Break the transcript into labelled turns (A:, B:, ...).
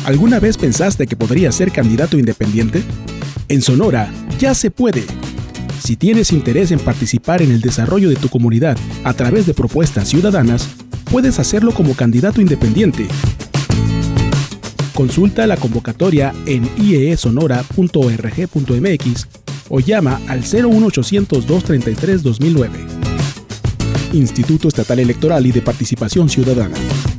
A: ¿Alguna vez pensaste que podrías ser candidato independiente? En Sonora, ya se puede. Si tienes interés en participar en el desarrollo de tu comunidad a través de propuestas ciudadanas, puedes hacerlo como candidato independiente. Consulta la convocatoria en iesonora.org.mx o llama al 01800-233-2009. Instituto Estatal Electoral y de Participación Ciudadana.